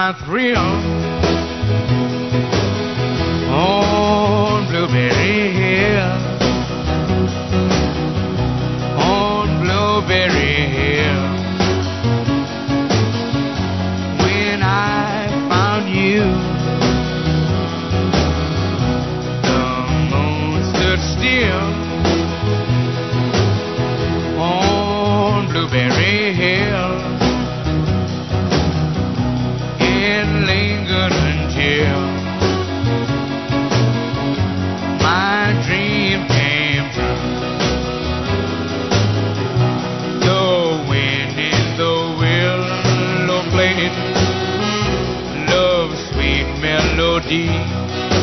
my thrill on Blueberry Hill, on Blueberry Hill. When I found you, the moon stood still on Blueberry Hill. Lingered until my dream came true. The wind in the willow played love's sweet melody.